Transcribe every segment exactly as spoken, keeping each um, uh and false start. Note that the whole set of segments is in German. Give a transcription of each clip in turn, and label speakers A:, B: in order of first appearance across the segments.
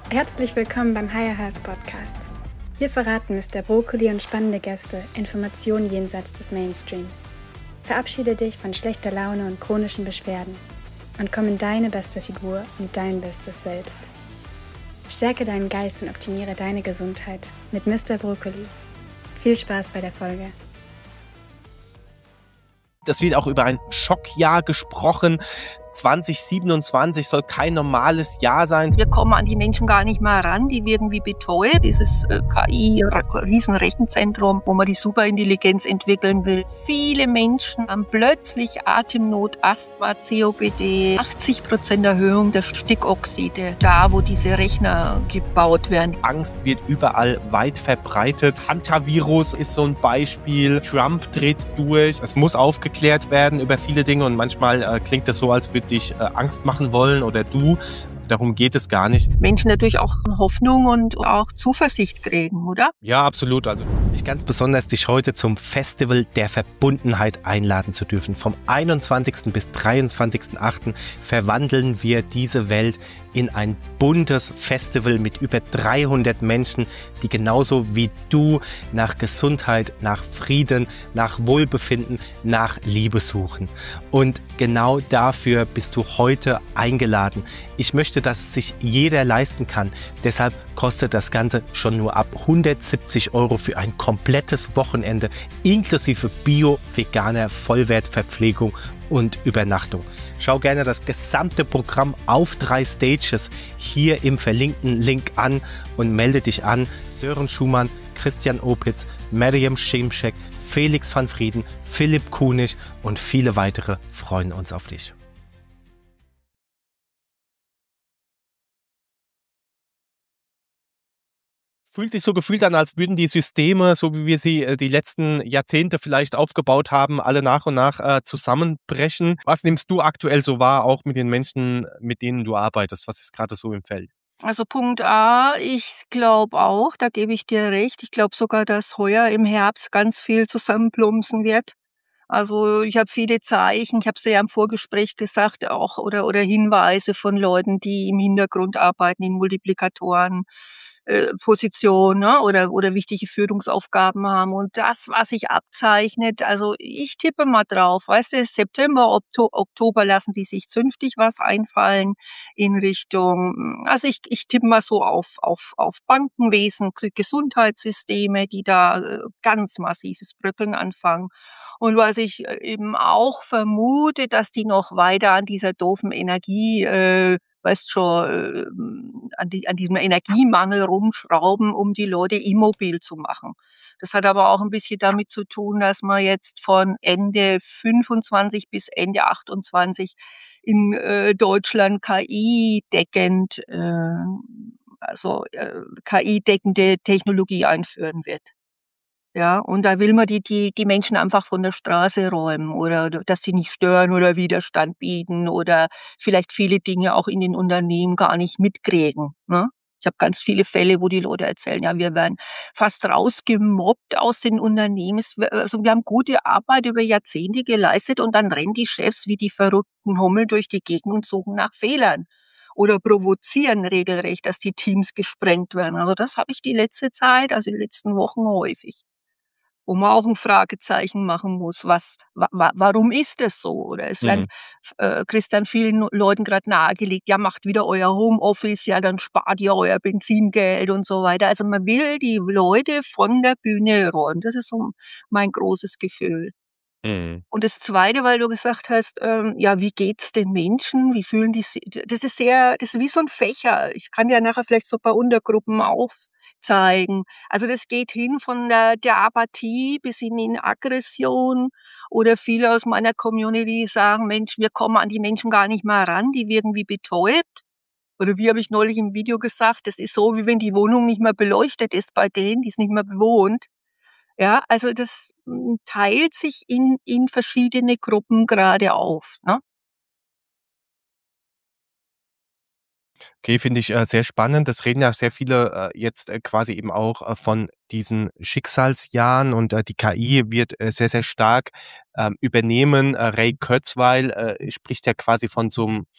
A: Herzlich willkommen beim Higher Health Podcast. Hier verraten Mister Brokkoli und spannende Gäste Informationen jenseits des Mainstreams. Verabschiede dich von schlechter Laune und chronischen Beschwerden und komm in deine beste Figur und dein bestes Selbst. Stärke deinen Geist und optimiere deine Gesundheit mit Mister Brokkoli. Viel Spaß bei der Folge.
B: Es wird auch über ein Schockjahr gesprochen. zwanzig siebenundzwanzig soll kein normales Jahr sein.
C: Wir kommen an die Menschen gar nicht mehr ran, die werden wie betäubt. Dieses äh, K I-Riesenrechenzentrum, wo man die Superintelligenz entwickeln will. Viele Menschen haben plötzlich Atemnot, Asthma, C O P D, achtzig Prozent Erhöhung der Stickoxide, da wo diese Rechner gebaut werden.
B: Angst wird überall weit verbreitet. Hantavirus ist so ein Beispiel. Trump dreht durch. Es muss aufgeklärt werden über viele Dinge und manchmal äh, klingt es so, als würde dich äh, Angst machen wollen oder du. Darum geht es gar nicht.
C: Menschen natürlich auch Hoffnung und auch Zuversicht kriegen, oder?
B: Ja, absolut. Also mich ganz besonders, dich heute zum Festival der Verbundenheit einladen zu dürfen. Vom einundzwanzigsten bis dreiundzwanzigsten achten verwandeln wir diese Welt in ein buntes Festival mit über dreihundert Menschen, die genauso wie du nach Gesundheit, nach Frieden, nach Wohlbefinden, nach Liebe suchen. Und genau dafür bist du heute eingeladen. Ich möchte, dass es sich jeder leisten kann. Deshalb kostet das Ganze schon nur ab hundertsiebzig Euro für ein komplettes Wochenende inklusive Bio, veganer Vollwertverpflegung und Übernachtung. Schau gerne das gesamte Programm auf drei Stages hier im verlinkten Link an und melde dich an. Sören Schumann, Christian Opitz, Mariam Schemschek, Felix van Frieden, Philipp Kunig und viele weitere freuen uns auf dich. Fühlt sich so gefühlt an, als würden die Systeme, so wie wir sie äh, die letzten Jahrzehnte vielleicht aufgebaut haben, alle nach und nach äh, zusammenbrechen. Was nimmst du aktuell so wahr, auch mit den Menschen, mit denen du arbeitest? Was ist gerade so im Feld?
C: Also Punkt A, ich glaube auch, da gebe ich dir recht. Ich glaube sogar, dass heuer im Herbst ganz viel zusammenplumpsen wird. Also ich habe viele Zeichen, ich habe es ja im Vorgespräch gesagt, auch oder oder Hinweise von Leuten, die im Hintergrund arbeiten, in Multiplikatoren. Äh, Position, ne, oder oder wichtige Führungsaufgaben haben. Und das, was sich abzeichnet, also ich tippe mal drauf, weißt du, September, Okto- Oktober lassen die sich zünftig was einfallen in Richtung, also ich ich tippe mal so auf auf auf Bankenwesen, G- Gesundheitssysteme, die da äh, ganz massives Bröckeln anfangen. Und was ich äh, eben auch vermute, dass die noch weiter an dieser doofen Energie äh, weißt schon, äh, an, die, an diesem Energiemangel rumschrauben, um die Leute immobil zu machen. Das hat aber auch ein bisschen damit zu tun, dass man jetzt von Ende fünfundzwanzig bis Ende achtundzwanzig in äh, Deutschland K I-deckend, äh, also äh, K I-deckende Technologie einführen wird. Ja, und da will man die die die Menschen einfach von der Straße räumen oder d dass sie nicht stören oder Widerstand bieten oder vielleicht viele Dinge auch in den Unternehmen gar nicht mitkriegen, ne? Ich habe ganz viele Fälle, wo die Leute erzählen: „Ja, wir werden fast rausgemobbt aus den Unternehmen. Es w also, wir haben gute Arbeit über Jahrzehnte geleistet und dann rennen die Chefs wie die verrückten Hummel durch die Gegend und suchen nach Fehlern oder provozieren regelrecht, dass die Teams gesprengt werden.“ Also, das habe ich die letzte Zeit, also die letzten Wochen häufig. Wo man auch 'n Fragezeichen machen muss, was wa wa warum ist das so? Oder es werden,
B: Mhm.
C: f äh, Christian, vielen Leuten grad nahegelegt: „Ja, macht wieder euer Homeoffice, ja, dann spart ihr euer Benzingeld“ und so weiter. Also, man will die Leute von der Bühne räumen. Das ist so mein großes Gefühl.
B: Mhm.
C: Und das Zweite, weil du gesagt hast, ähm, ja, wie geht's den Menschen? Wie fühlen die si das ist sehr das ist wie so 'n Fächer. Ich kann dir nachher vielleicht so ein paar Untergruppen aufzeigen. Also, das geht hin von der der Apathie bis hin in Aggression oder viele aus meiner Community sagen: „Mensch, wir kommen an die Menschen gar nicht mehr ran, die werden wie betäubt.“ Oder wie habe ich neulich im Video gesagt, das ist so, wie wenn die Wohnung nicht mehr beleuchtet ist bei denen, die ist nicht mehr bewohnt. Ja, also das, hm, teilt sich in in verschiedene Gruppen gerade auf, ne?
B: Okay, finde ich, äh, sehr spannend. Das reden ja sehr viele, äh, jetzt, äh, quasi eben auch, äh, von diesen Schicksalsjahren und, äh, die K I wird, äh, sehr, sehr stark, ähm, übernehmen. Äh, Ray Kurzweil, äh, spricht ja quasi von so 'nem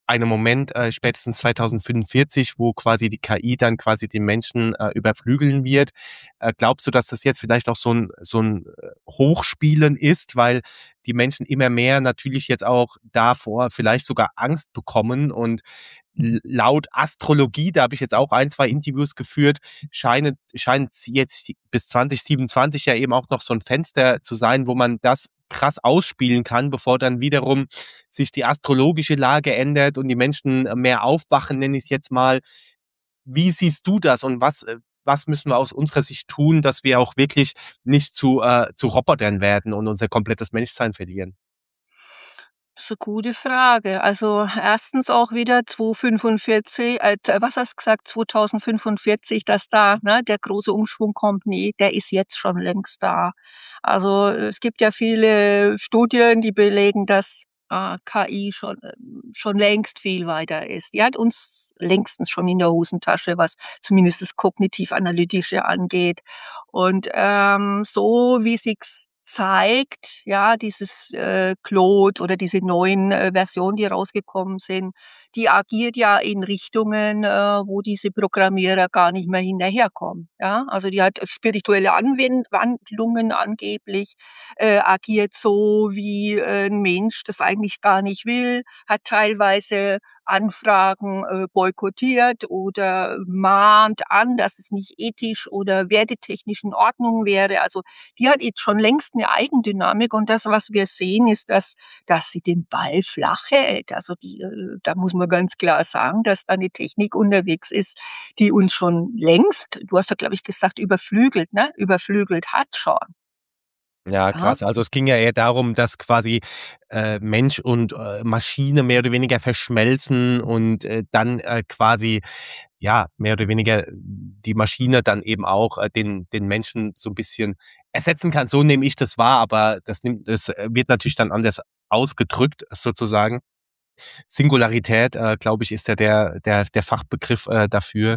B: einem Moment, äh, spätestens zweitausendfünfundvierzig, wo quasi die K I dann quasi den Menschen äh, überflügeln wird. Äh, glaubst du, dass das jetzt vielleicht auch so ein, so ein äh, Hochspielen ist, weil die Menschen immer mehr natürlich jetzt auch davor vielleicht sogar Angst bekommen und l- laut Astrologie, da habe ich jetzt auch ein, zwei Interviews geführt, scheint, scheint jetzt bis zwanzig siebenundzwanzig ja eben auch noch so ein Fenster zu sein, wo man das krass ausspielen kann, bevor dann wiederum sich die astrologische Lage ändert und die Menschen mehr aufwachen, nenne ich es jetzt mal. Wie siehst du das und was, äh, was müssen wir aus unserer Sicht tun, dass wir auch wirklich nicht zu, äh, zu Robotern werden und unser komplettes Menschsein verlieren?
C: Das ist 'ne gute Frage. Also, erstens auch wieder zweitausendfünfundvierzig, äh, t was hast du gesagt, zweitausendfünfundvierzig, dass da, ne, der große Umschwung kommt. Ne, der ist jetzt schon längst da. Also, es gibt ja viele Studien, die belegen, dass, äh, K I schon, ähm, schon längst viel weiter ist. Die hat uns längstens schon in der Hosentasche, was zumindest das Kognitiv-Analytische angeht. Und, ähm, so wie sich's zeigt, ja, dieses, äh, Claude oder diese neuen, äh, Versionen, die rausgekommen sind, die agiert ja in Richtungen, äh, wo diese Programmierer gar nicht mehr hinterherkommen, ja? Also, die hat spirituelle Anwen Wandlungen angeblich, äh, agiert so, wie, äh, 'n Mensch das eigentlich gar nicht will, hat teilweise Anfragen, äh, boykottiert oder mahnt an, dass es nicht ethisch oder wertetechnisch in Ordnung wäre. Also, die hat jetzt schon längst 'ne Eigendynamik und das, was wir sehen, ist, dass dass sie den Ball flach hält. Also, die äh, da muss man ganz klar sagen, dass da 'ne Technik unterwegs ist, die uns schon längst, du hast ja, glaube ich, gesagt, überflügelt, ne? Überflügelt hat schon,
B: Ja,
C: ja?
B: krass. Also es ging ja eher darum, dass quasi äh, Mensch und äh, Maschine mehr oder weniger verschmelzen und äh, dann äh, quasi ja mehr oder weniger die Maschine dann eben auch äh, den den Menschen so ein bisschen ersetzen kann. So nehme ich das wahr, aber das nimmt das äh, wird natürlich dann anders ausgedrückt sozusagen. Singularität, äh, glaube ich, ist ja der der der Fachbegriff äh, dafür.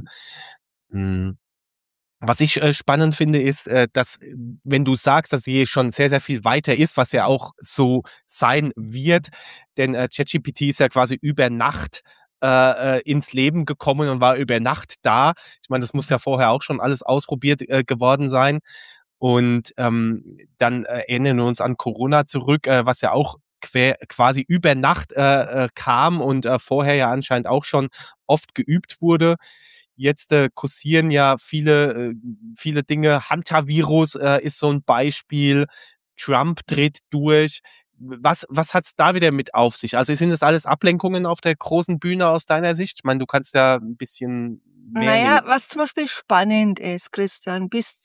B: Hm. Was ich äh, spannend finde, ist, äh, dass, äh, wenn du sagst, dass sie schon sehr, sehr viel weiter ist, was ja auch so sein wird, denn äh, ChatGPT ist ja quasi über Nacht äh, äh, ins Leben gekommen und war über Nacht da. Ich meine, das muss ja vorher auch schon alles ausprobiert äh, geworden sein. Und ähm, dann äh, erinnern wir uns an Corona zurück, äh, was ja auch quer, quasi über Nacht äh, äh, kam und äh, vorher ja anscheinend auch schon oft geübt wurde. Jetzt äh, kursieren ja viele, äh, viele Dinge. Hantavirus äh, ist so ein Beispiel. Trump dreht durch. Was, was hat's da wieder mit auf sich? Also sind das alles Ablenkungen auf der großen Bühne aus deiner Sicht? Ich meine, du kannst ja ein bisschen
C: Na
B: mehr.
C: ja, was zum Beispiel spannend ist, Christian, bis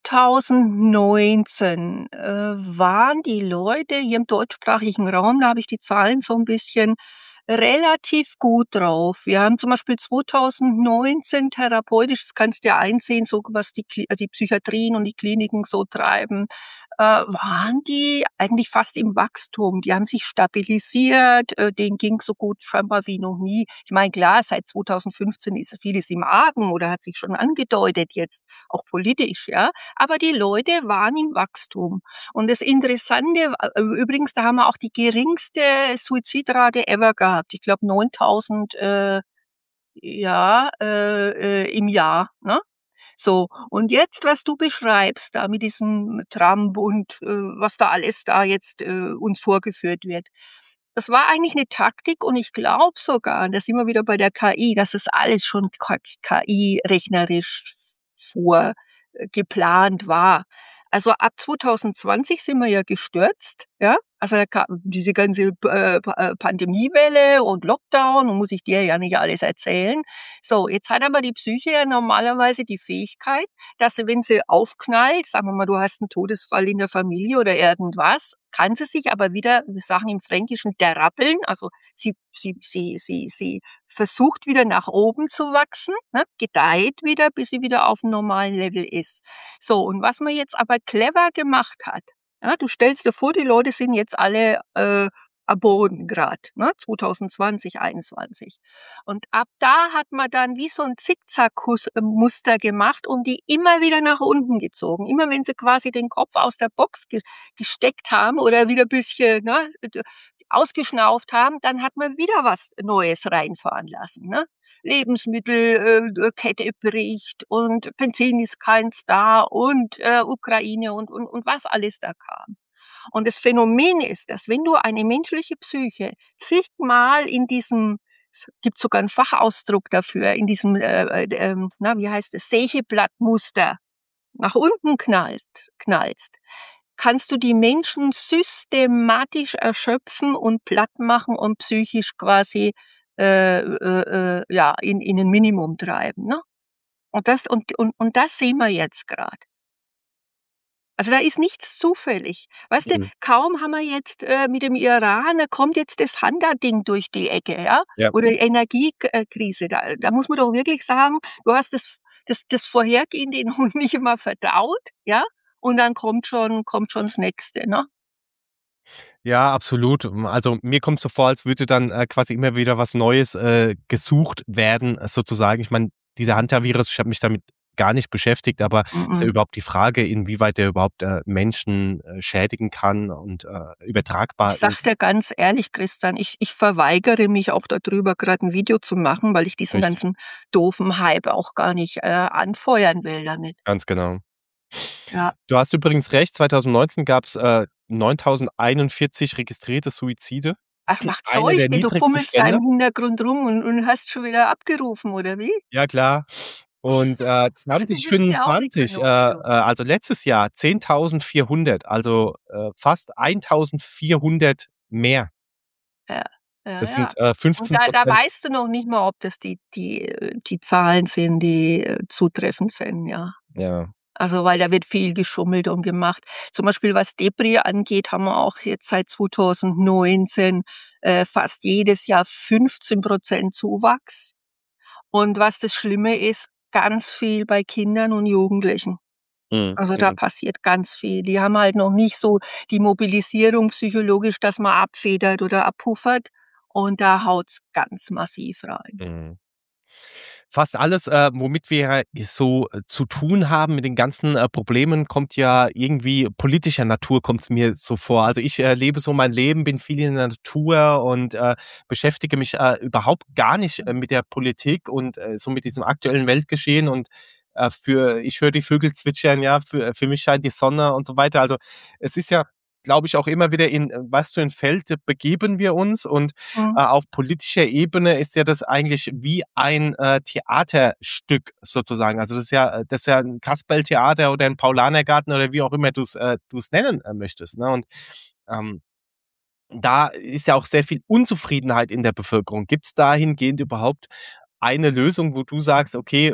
C: zweitausendneunzehn, äh, waren die Leute hier im deutschsprachigen Raum, da habe ich die Zahlen so ein bisschen, relativ gut drauf. Wir haben zum Beispiel zweitausendneunzehn therapeutisch, das kannst du ja einsehen, so was die Kli äh, die Psychiatrien und die Kliniken so treiben, äh, waren die eigentlich fast im Wachstum. Die haben sich stabilisiert, äh, denen ging's so gut scheinbar wie noch nie. Ich meine, klar, seit zweitausendfünfzehn ist vieles im Argen oder hat sich schon angedeutet jetzt, auch politisch, ja. Aber die Leute waren im Wachstum. Und das Interessante, äh, übrigens, da haben wir auch die geringste Suizidrate ever gehabt. Ich glaube neuntausend, äh, ja, äh, äh, im Jahr, ne? So, und jetzt, was du beschreibst, da mit diesem Trump und, äh, was da alles da jetzt, äh, uns vorgeführt wird. Das war eigentlich 'ne Taktik und ich glaube sogar, und da sind wir wieder bei der K I, dass das alles schon K KI-rechnerisch vor äh, geplant war. Also, ab zweitausendzwanzig sind wir ja gestürzt, ja? Also, da kam diese ganze P äh, P äh, Pandemiewelle und Lockdown und muss ich dir ja nicht alles erzählen. So, jetzt hat aber die Psyche ja normalerweise die Fähigkeit, dass sie, wenn sie aufknallt, sagen wir mal, du hast 'n Todesfall in der Familie oder irgendwas, kann sie sich aber wieder, wir sagen im Fränkischen, derappeln, also sie sie sie sie sie versucht wieder nach oben zu wachsen, ne, gedeiht wieder, bis sie wieder auf'm normalen Level ist. So, und was man jetzt aber clever gemacht hat, ja, du stellst dir vor, die Leute sind jetzt alle, äh, am Boden grad, ne, zweitausendzwanzig, einundzwanzig. Und ab da hat man dann wie so 'n Zickzack-Kus äh, Muster gemacht und die immer wieder nach unten gezogen. Immer wenn sie quasi den Kopf aus der Box ge gesteckt haben oder wieder bisschen, ne, d ausgeschnauft haben, dann hat man wieder was Neues reinfahren lassen. Ne? Lebensmittelkette äh, bricht und Benzin ist keins da und äh, Ukraine und, und, und was alles da kam. Und das Phänomen ist, dass wenn du eine menschliche Psyche zigmal in diesem, es gibt sogar einen Fachausdruck dafür, in diesem, äh, äh, na, wie heißt es, Sägeblattmuster nach unten knallst, knallst, kannst du die Menschen systematisch erschöpfen und platt machen und psychisch quasi äh, äh, äh, ja in, in ein Minimum treiben. Ne? Und, das, und, und, und das sehen wir jetzt gerade. Also da ist nichts zufällig. Weißt du,
B: Mhm.
C: kaum haben wir jetzt äh, mit dem Iran, da kommt jetzt das Handa-Ding durch die Ecke, ja?
B: Ja.
C: Oder Energiekrise. Da, da muss man doch wirklich sagen, du hast das, das, das Vorhergehende noch nicht immer verdaut, ja? Und dann kommt schon, kommt schon das Nächste, ne?
B: Ja, absolut. Also mir kommt so vor, als würde dann äh, quasi immer wieder was Neues äh, gesucht werden, äh, sozusagen. Ich meine, dieser Hantavirus, ich habe mich damit gar nicht beschäftigt, aber ist ja
C: Mhm.
B: überhaupt die Frage, inwieweit der überhaupt äh, Menschen äh, schädigen kann und äh,
C: Ich
B: übertragbar
C: sag's
B: ist.
C: dir ganz ehrlich, Christian, ich, ich verweigere mich auch darüber, gerade ein Video zu machen, weil ich diesen
B: Richtig,
C: ganzen doofen Hype auch gar nicht äh, anfeuern will damit.
B: ganz genau.
C: Ja.
B: Du hast übrigens recht, zwanzig neunzehn gab es äh, neuntausendeinundvierzig registrierte Suizide.
C: Ach, macht's
B: Einer
C: euch,
B: der
C: du
B: niedrigsten
C: fummelst da
B: Stände.
C: im Hintergrund rum und, und hast schon wieder abgerufen, oder wie?
B: Ja, klar. Und äh,
C: Das ist ja auch eine
B: zwanzig fünfundzwanzig, äh, äh,
C: Kanon.
B: also letztes Jahr zehntausendvierhundert, also äh, fast eintausendvierhundert mehr.
C: Ja, ja,
B: Das
C: ja.
B: sind äh,
C: Und
B: fünfzehn
C: da, da
B: Prozent.
C: weißt du noch nicht mal, ob das die, die, äh, die Zahlen sind, die äh, zutreffend sind, ja.
B: Ja.
C: Also, weil da wird viel geschummelt und gemacht. Zum Beispiel, was Depri angeht, haben wir auch jetzt seit zwanzig neunzehn äh, fast jedes Jahr fünfzehn Prozent Zuwachs. Und was das Schlimme ist, ganz viel bei Kindern und Jugendlichen.
B: Mhm.
C: Also, da
B: Mhm.
C: passiert ganz viel. Die haben halt noch nicht so die Mobilisierung psychologisch, dass man abfedert oder abpuffert. Und da haut's ganz massiv rein.
B: Mhm. Fast alles, äh, womit wir so äh, zu tun haben mit den ganzen äh, Problemen, kommt ja irgendwie politischer Natur, kommt es mir so vor. Also ich äh, lebe so mein Leben, bin viel in der Natur und äh, beschäftige mich äh, überhaupt gar nicht äh, mit der Politik und äh, so mit diesem aktuellen Weltgeschehen und äh, für ich höre die Vögel zwitschern, ja, für, für mich scheint die Sonne und so weiter. Also es ist ja, glaube ich, auch immer wieder in äh, was für ein Feld äh, begeben wir uns und
C: Mhm.
B: äh, auf politischer Ebene ist ja das eigentlich wie ein äh, Theaterstück sozusagen. Also das ist ja, das ist ja ein Kasperltheater oder ein Paulanergarten oder wie auch immer du es äh, du es nennen äh, möchtest. Ne? Und ähm, da ist ja auch sehr viel Unzufriedenheit in der Bevölkerung. Gibt es dahingehend überhaupt eine Lösung, wo du sagst, okay,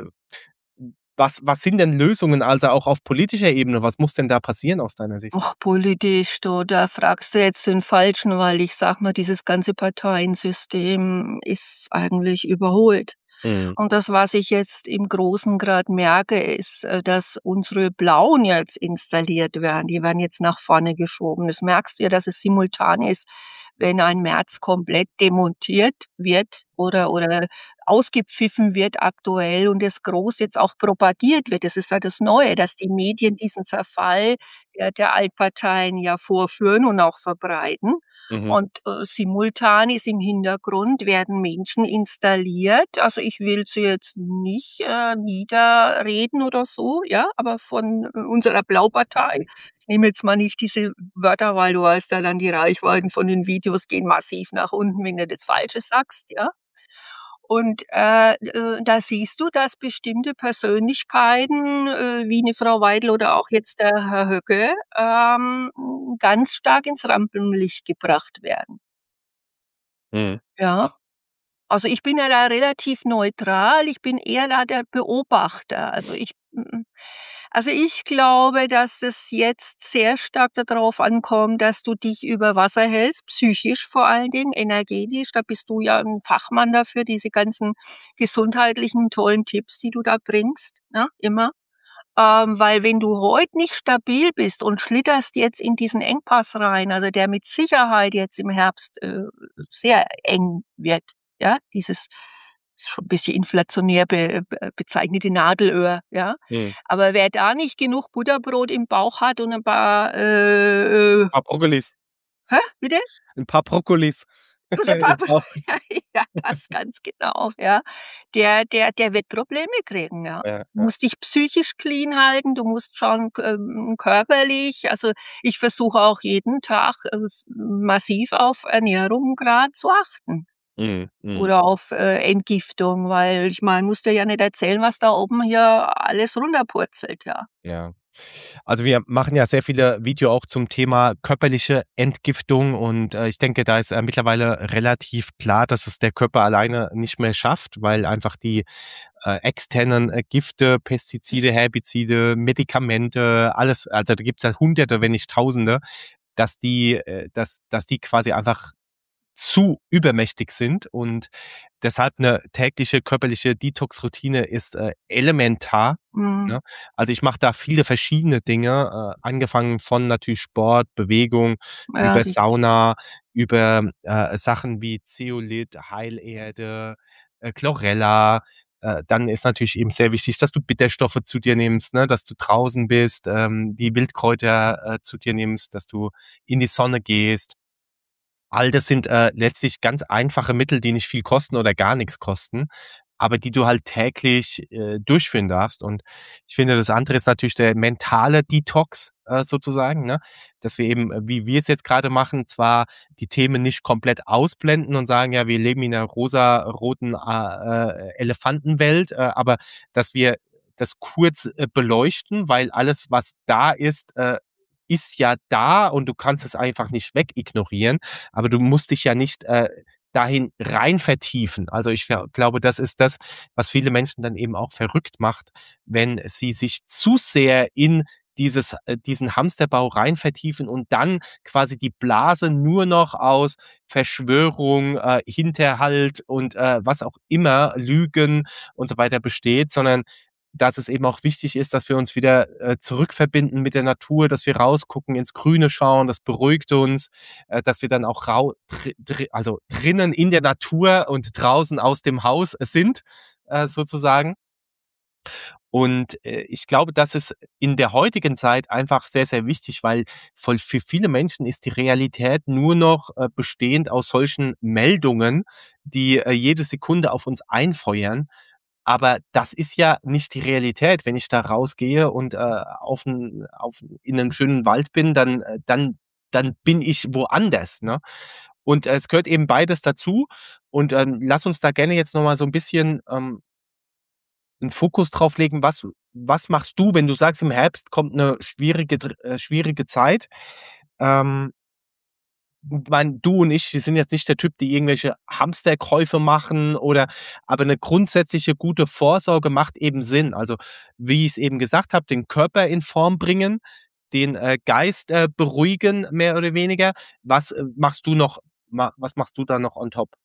B: was, was sind denn Lösungen, also auch auf politischer Ebene? Was muss denn da passieren aus deiner Sicht?
C: Och, politisch, du, da fragst du jetzt den Falschen, weil ich sag mal, dieses ganze Parteiensystem ist eigentlich überholt.
B: Mhm.
C: Und das, was ich jetzt im großen Grad merke, ist, äh, dass unsere Blauen jetzt installiert werden. Die werden jetzt nach vorne geschoben. Das merkst du ja, dass es simultan ist, wenn ein Merz komplett demontiert wird oder, oder ausgepfiffen wird aktuell und es groß jetzt auch propagiert wird. Das ist ja das Neue, dass die Medien diesen Zerfall der, der Altparteien ja vorführen und auch verbreiten.
B: Mhm.
C: Und äh, simultan ist im Hintergrund werden Menschen installiert. Also ich will sie jetzt nicht äh, niederreden oder so, ja, aber von äh, unserer Blaupartei. Ich nehme jetzt mal nicht diese Wörter, weil du weißt ja dann, die Reichweiten von den Videos gehen massiv nach unten, wenn du das Falsche sagst, ja. Und äh, äh, da siehst du, dass bestimmte Persönlichkeiten, äh, wie eine Frau Weidel oder auch jetzt der Herr Höcke, ähm, ganz stark ins Rampenlicht gebracht werden.
B: Mhm.
C: Ja. Also, ich bin ja da relativ neutral. Ich bin eher da der Beobachter. Also, ich hm, also, ich glaube, dass es jetzt sehr stark darauf ankommt, dass du dich über Wasser hältst, psychisch vor allen Dingen, energetisch. Da bist du ja 'n Fachmann dafür, diese ganzen gesundheitlichen tollen Tipps, die du da bringst, ne, immer. Ähm, weil wenn du heute nicht stabil bist und schlitterst jetzt in diesen Engpass rein, also der mit Sicherheit jetzt im Herbst äh, sehr eng wird, ja, dieses schon ein bisschen inflationär be be bezeichnete Nadelöhr, ja.
B: Mhm.
C: Aber wer da nicht genug Butterbrot im Bauch hat und ein paar äh, äh,
B: Ah, Brokkolis.
C: Hä, bitte?
B: 'N paar Brokkolis
C: Der
B: im
C: Papa,
B: Bauch.
C: ja, ja, das ganz genau, ja. Der der der wird Probleme kriegen, ja.
B: Ja,
C: Du
B: ja.
C: musst dich psychisch clean halten, du musst schauen, k ähm, körperlich. Also, ich versuche auch jeden Tag, äh, massiv auf Ernährung grad zu achten
B: Mhm, mhm.
C: oder auf, äh, Entgiftung, weil ich meine, musst dir ja nicht erzählen, was da oben hier alles runterpurzelt, ja.
B: Ja. Also, wir machen ja sehr viele Video auch zum Thema körperliche Entgiftung und, äh, ich denke, da ist, äh, mittlerweile relativ klar, dass es der Körper alleine nicht mehr schafft, weil einfach die, äh, externen, äh, Gifte, Pestizide, Herbizide, Medikamente, alles also, da gibt's ja Hunderte, wenn nicht Tausende, dass die äh, dass dass die quasi einfach zu übermächtig sind und deshalb eine tägliche körperliche Detox-Routine ist, äh, elementar,
C: Mhm.
B: ne? Also, ich mache da viele verschiedene Dinge, äh, angefangen von natürlich Sport, Bewegung,
C: Ja,
B: über
C: richtig.
B: Sauna, über, äh, Sachen wie Zeolit, Heilerde, äh, Chlorella. Äh, dann ist natürlich eben sehr wichtig, dass du Bitterstoffe zu dir nimmst, ne, dass du draußen bist, ähm, die Wildkräuter, äh, zu dir nimmst, dass du in die Sonne gehst. All das sind, äh, letztlich ganz einfache Mittel, die nicht viel kosten oder gar nix kosten, aber die du halt täglich, äh, durchführen darfst. Und ich finde, das andere ist natürlich der mentale Detox, äh, sozusagen, ne? Dass wir eben, äh, wie wir es jetzt grade machen, zwar die Themen nicht komplett ausblenden und sagen: „Ja, wir leben in 'ner rosaroten, äh, äh, Elefantenwelt“, äh, aber dass wir das kurz, äh, beleuchten, weil alles, was da ist, äh, ist ja da und du kannst es einfach nicht wegignorieren, aber du musst dich ja nicht, äh, dahin rein vertiefen. Also, ich ver glaube, das ist das, was viele Menschen dann eben auch verrückt macht, wenn sie sich zu sehr in dieses äh, diesen Hamsterbau rein vertiefen und dann quasi die Blase nur noch aus Verschwörung, äh, Hinterhalt und, äh, was auch immer, Lügen und so weiter besteht, sondern dass es eben auch wichtig ist, dass wir uns wieder, äh, zurückverbinden mit der Natur, dass wir rausgucken, ins Grüne schauen, das beruhigt uns, äh, dass wir dann auch rau dri dri also drinnen in der Natur und draußen aus dem Haus sind, äh, sozusagen. Und, äh, ich glaube, das ist in der heutigen Zeit einfach sehr, sehr wichtig, weil voll für viele Menschen ist die Realität nur noch, äh, bestehend aus solchen Meldungen, die, äh, jede Sekunde auf uns einfeuern. Aber das ist ja nicht die Realität. Wenn ich da rausgehe und, äh, auf 'n auf in 'nem schönen Wald bin, dann äh, dann dann bin ich woanders, ne? Und, äh, es gehört eben beides dazu. Und, ähm, lass uns da gerne jetzt noch mal so 'n bisschen, ähm 'n Fokus drauf legen. Was was machst du, wenn du sagst, im Herbst kommt 'ne schwierige dr äh, schwierige Zeit? Ähm ich meine, du und ich, wir sind jetzt nicht der Typ, die irgendwelche Hamsterkäufe machen oder aber 'ne grundsätzliche gute Vorsorge macht eben Sinn. Also, wie ich's eben gesagt habe, den Körper in Form bringen, den, äh, Geist, äh, beruhigen, mehr oder weniger. Was, äh, machst du noch ma was machst du da noch on top?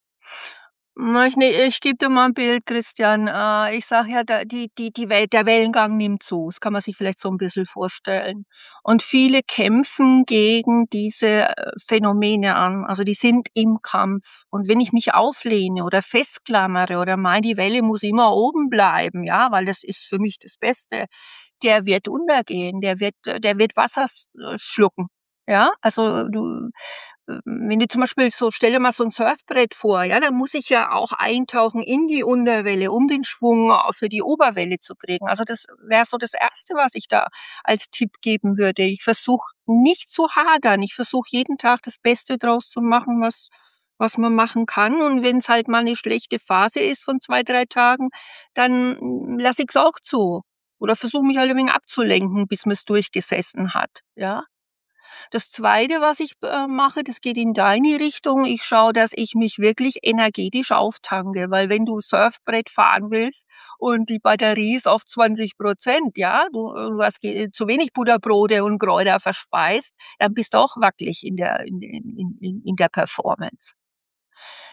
C: Na, ich ne ich gebe dir mal 'n Bild, Christian. Äh, ich sage ja, da die die die Wel der Wellengang nimmt zu. Das kann man sich vielleicht so 'n bisschen vorstellen. Und viele kämpfen gegen diese, äh, Phänomene an. Also, die sind im Kampf. Und wenn ich mich auflehne oder festklammere oder meine, die Welle muss immer oben bleiben, ja, weil das ist für mich das Beste, der wird untergehen, der wird der wird Wasser s äh, schlucken, ja? Also, du äh, wenn du zum Beispiel so stell dir mal so 'n Surfbrett vor, ja, dann muss ich ja auch eintauchen in die Unterwelle, um den Schwung au für die Oberwelle zu kriegen. Also, das wäre so das Erste, was ich da als Tipp geben würde. Ich versuche nicht zu hadern. Ich versuche jeden Tag das Beste draus zu machen, was was man machen kann. Und wenn's halt mal 'ne schlechte Phase ist von zwei, drei Tagen, dann, hm, lasse ich's auch zu oder versuche mich halt 'n wenig abzulenken, bis man's durchgesessen hat, ja? Das Zweite, was ich, äh, mache, das geht in deine Richtung. Ich schaue, dass ich mich wirklich energetisch auftanke, weil wenn du Surfbrett fahren willst und die Batterie ist auf zwanzig Prozent, ja, du äh, du hast ge zu wenig Butterbrote und Kräuter verspeist, dann bist du auch wackelig in der in in in in in der Performance.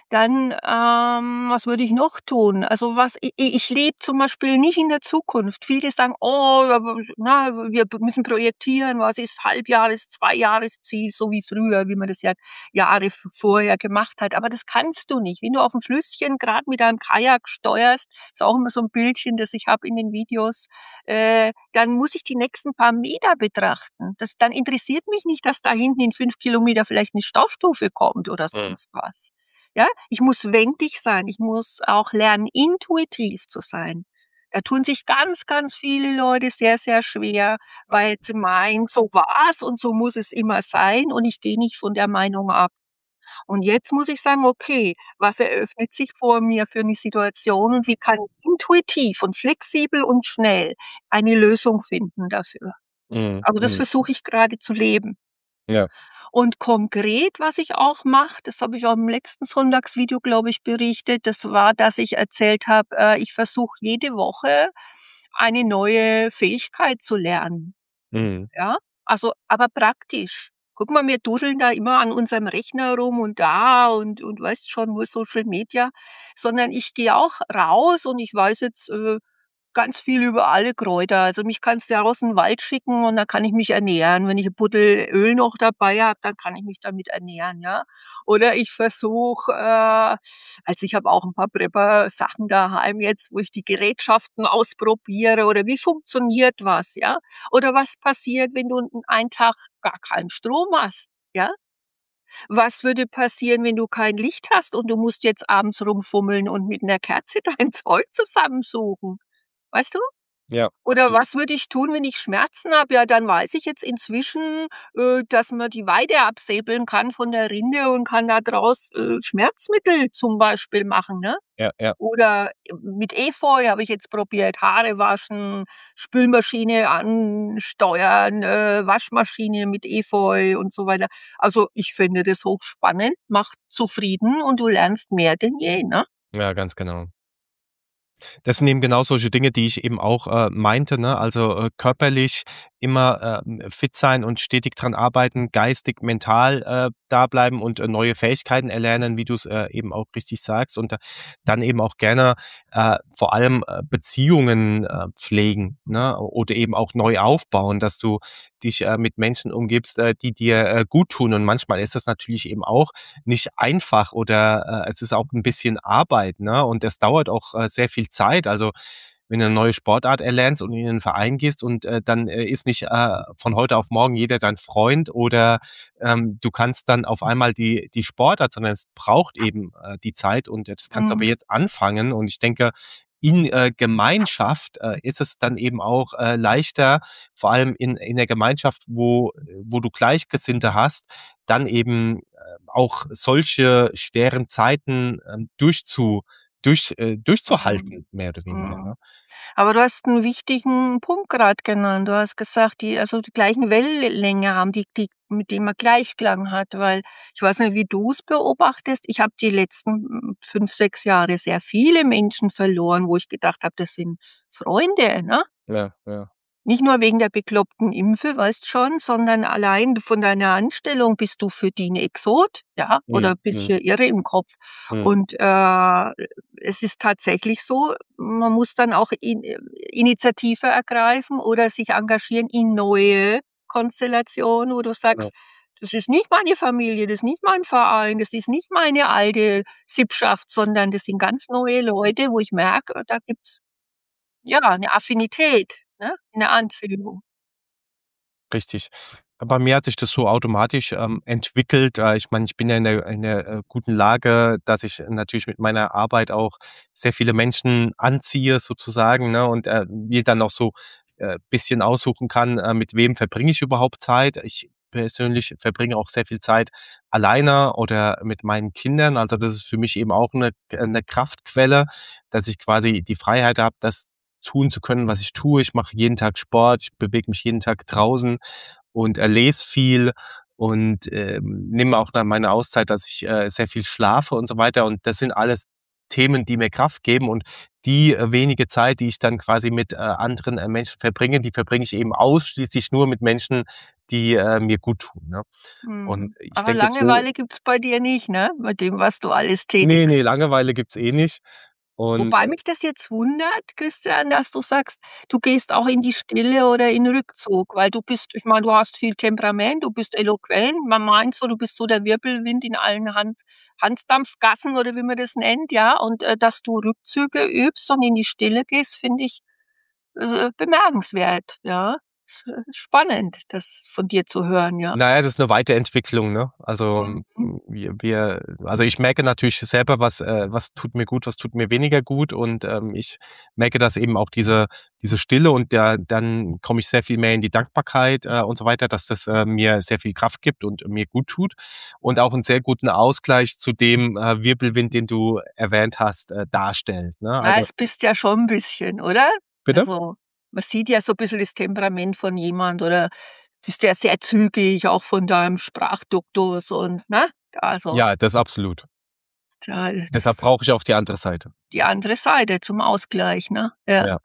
C: Dann, ähm, was würde ich noch tun? Also was i i ich lebe zum Beispiel nicht in der Zukunft. Viele sagen: „Oh, aber na, wir müssen projektieren, was ist Halbjahres-, Zweijahresziel", so wie früher, wie man das ja Jahre v vorher gemacht hat. Aber das kannst du nicht. Wenn du auf'm Flüsschen grad mit deinem Kajak steuerst, ist auch immer so 'n Bildchen, das ich habe in den Videos, äh, dann muss ich die nächsten paar Meter betrachten. Das dann interessiert mich nicht, dass da hinten in fünf Kilometer vielleicht 'ne Staustufe kommt oder
B: Mhm.
C: sonst was. Ja, ich muss wendig sein. Ich muss auch lernen, intuitiv zu sein. Da tun sich ganz, ganz viele Leute sehr, sehr schwer, weil sie meinen, so war's und so muss es immer sein und ich gehe nicht von der Meinung ab. Und jetzt muss ich sagen: „Okay, was eröffnet sich vor mir für 'ne Situation und wie kann ich intuitiv und flexibel und schnell eine Lösung finden dafür?"
B: Mhm,
C: Also, das
B: mhm.
C: versuche ich grade zu leben.
B: Ja.
C: Und konkret, was ich auch mache, das habe ich auch im letzten Sonntagsvideo, glaube ich, berichtet, das war, dass ich erzählt habe, äh, ich versuche jede Woche eine neue Fähigkeit zu lernen,
B: Mhm.
C: ja? Also, aber praktisch. Guck mal, wir dudeln da immer an unserem Rechner rum und da und und weißt schon, nur Social Media, sondern ich gehe auch raus und ich weiß jetzt, äh, ganz viel über alle Kräuter. Also, mich kannst du ja raus in 'n Wald schicken und dann kann ich mich ernähren. Wenn ich 'n Buddel Öl noch dabei habe, dann kann ich mich damit ernähren, ja? Oder ich versuche, äh also, ich habe auch 'n paar Prepper-Sachen daheim jetzt, wo ich die Gerätschaften ausprobiere oder wie funktioniert was, ja? Oder was passiert, wenn du 'n einen Tag gar keinen Strom hast, ja? Was würde passieren, wenn du kein Licht hast und du musst jetzt abends rumfummeln und mit 'ner Kerze dein Zeug zusammensuchen? Weißt du?
B: Ja,
C: Oder
B: absolut.
C: was würde ich tun, wenn ich Schmerzen habe? Ja, dann weiß ich jetzt inzwischen, äh, dass man die Weide absäbeln kann von der Rinde und kann da draus, äh, Schmerzmittel zum Beispiel machen, ne?
B: Ja, ja.
C: Oder mit Efeu habe ich jetzt probiert, Haare waschen, Spülmaschine ansteuern, äh, Waschmaschine mit Efeu und so weiter. Also, ich finde das hochspannend, macht zufrieden und du lernst mehr denn je, ne?
B: Ja, ganz genau. Das sind eben genau solche Dinge, die ich eben auch, äh, meinte, ne? Also, äh, körperlich immer, ähm, fit sein und stetig dran arbeiten, geistig, mental, äh, da bleiben und, äh, neue Fähigkeiten erlernen, wie du's, äh, eben auch richtig sagst. Und da dann eben auch gerne, äh, vor allem, äh, Beziehungen, äh, pflegen, ne? Oder eben auch neu aufbauen, dass du dich, äh, mit Menschen umgibst, äh, die dir, äh, guttun. Und manchmal ist das natürlich eben auch nicht einfach oder, äh, es ist auch 'n bisschen Arbeit, ne? Und das dauert auch, äh, sehr viel Zeit. Also, wenn du 'ne neue Sportart erlernst und in 'nen Verein gehst und, äh, dann, äh, ist nicht, äh, von heute auf morgen jeder dein Freund oder, ähm, du kannst dann auf einmal die die Sportart, sondern es braucht eben, äh, die Zeit und das kannst du aber
C: Mhm.
B: jetzt anfangen. Und ich denke, in, äh, Gemeinschaft, äh, ist es dann eben auch, äh, leichter, vor allem in in der Gemeinschaft, wo wo du Gleichgesinnte hast, dann eben, äh, auch solche schweren Zeiten, ähm, durchzu durch äh,
C: Mhm.
B: durchzuhalten, mehr oder weniger,
C: Mhm.
B: ne?
C: Aber du hast 'n wichtigen Punkt grad genannt. Du hast gesagt, die also, die gleichen Wellenlänge haben, die die mit dem man Gleichklang hat, weil ich weiß nicht, wie du's beobachtest. Ich habe die letzten fünf, sechs Jahre sehr viele Menschen verloren, wo ich gedacht habe, das sind Freunde, ne?
B: Ja, ja.
C: Nicht nur wegen der bekloppten Impfe, weißt schon, sondern allein von deiner Anstellung bist du für die 'n Exot, ja,
B: Mhm,
C: oder bist
B: mhm.
C: hier irre im Kopf.
B: Mhm.
C: Und, äh, es ist tatsächlich so, man muss dann auch In Initiative ergreifen oder sich engagieren in neue Konstellationen, wo du
B: Genau.
C: sagst: „Das ist nicht meine Familie, das ist nicht mein Verein, das ist nicht meine alte Sippschaft, sondern das sind ganz neue Leute, wo ich merke, da gibt's, ja, 'ne Affinität, ne, 'ne Anziehung."
B: Richtig. Bei mir hat sich das so automatisch, ähm, entwickelt. Äh, ich meine, ich bin ja in der in der, äh, guten Lage, dass ich natürlich mit meiner Arbeit auch sehr viele Menschen anziehe sozusagen, ne, und, äh, mir dann auch so, äh, bisschen aussuchen kann, äh, mit wem verbringe ich überhaupt Zeit. Ich persönlich verbringe auch sehr viel Zeit alleine oder mit meinen Kindern. Also, das ist für mich eben auch 'ne 'ne Kraftquelle, dass ich quasi die Freiheit habe, das tun zu können, was ich tue. Ich mache jeden Tag Sport, ich bewege mich jeden Tag draußen und, äh, lese viel und, ähm, nehme auch dann meine Auszeit, dass ich, äh, sehr viel schlafe und so weiter. Und das sind alles Themen, die mir Kraft geben und die, äh, wenige Zeit, die ich dann quasi mit, äh, anderen, äh, Menschen verbringe, die verbringe ich eben ausschließlich nur mit Menschen, die äh, mir gut tun. Ne? Und
C: Mhm.
B: ich
C: Aber
B: denke so,
C: Langeweile gibt's bei dir nicht, ne? Mit dem, was du alles
B: nee,
C: tätigst.
B: nee, Langeweile gibt's eh nicht. Und
C: Wobei mich das jetzt wundert, Christian, dass du sagst, du gehst auch in die Stille oder in Rückzug, weil du bist ich meine, du hast viel Temperament, du bist eloquent. Man meint so, du bist so der Wirbelwind in allen Hans Hansdampfgassen oder wie man das nennt, ja? Und, äh, dass du Rückzüge übst und in die Stille gehst, finde ich, äh, bemerkenswert, ja? S äh, spannend, das von dir zu hören, ja.
B: naja, das ist eine Weiterentwicklung, ne? Also, hm,
C: Mhm.
B: wir wir also, ich merke natürlich selber, was äh, was tut mir gut, was tut mir weniger gut und, ähm, ich merke, dass eben auch diese diese Stille und da dann komme ich sehr viel mehr in die Dankbarkeit, äh, und so weiter, dass das, äh, mir sehr viel Kraft gibt und mir gut tut und auch einen sehr guten Ausgleich zu dem, äh, Wirbelwind, den du erwähnt hast, äh, darstellt, ne?
C: Na,
B: Also
C: es bist ja schon 'n bisschen, oder?
B: bitte?
C: Also, man sieht ja so bisschen das Temperament von jemand oder bist ja sehr zügig, auch von deinem Sprachduktus und ne? Also,
B: Ja, das absolut.
C: da
B: Deshalb
C: das
B: brauche ich auch die andere Seite.
C: die andere Seite zum Ausgleich, ne? Ja.
B: Ja.